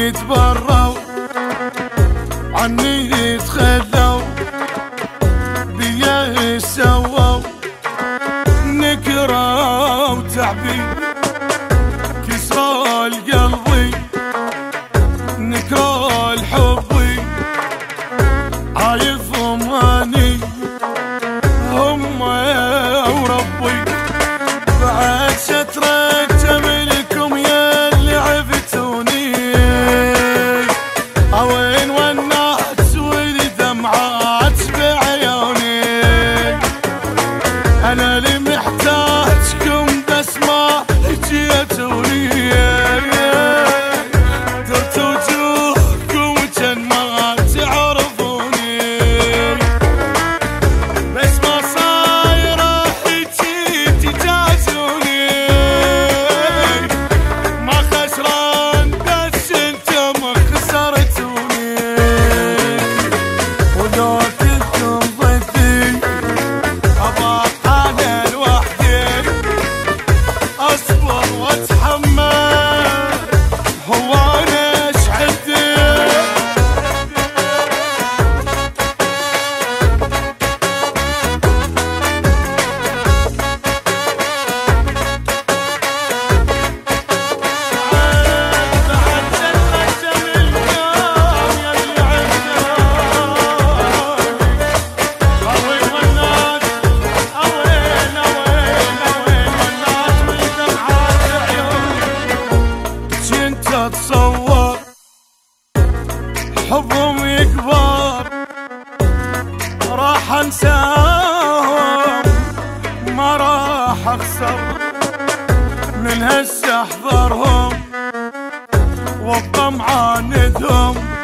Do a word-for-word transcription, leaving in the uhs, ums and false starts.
يتبروا عني يتخذوا بيا سووا نكرة وتعبي كسرى القلبي نكرة الحبي عايفهم اني هم وربي بعد شترك منكم يا اللي عفتوني اوين والناس والدمعات بعيوني انا اللي محتاجكم بس ما جيتوني درت وجوهكم كان ما تعرفوني بس ما صاير حجي تجازوني ما خسران بس انتم خسرتوني ولو كنتم ضدي ابقى انا لوحدي اصبر واتحمل هو انا ايش عندي اتصور حبهم يكبر راح انساهم ما راح اخسر من هسه احضرهم وابقى معاندهم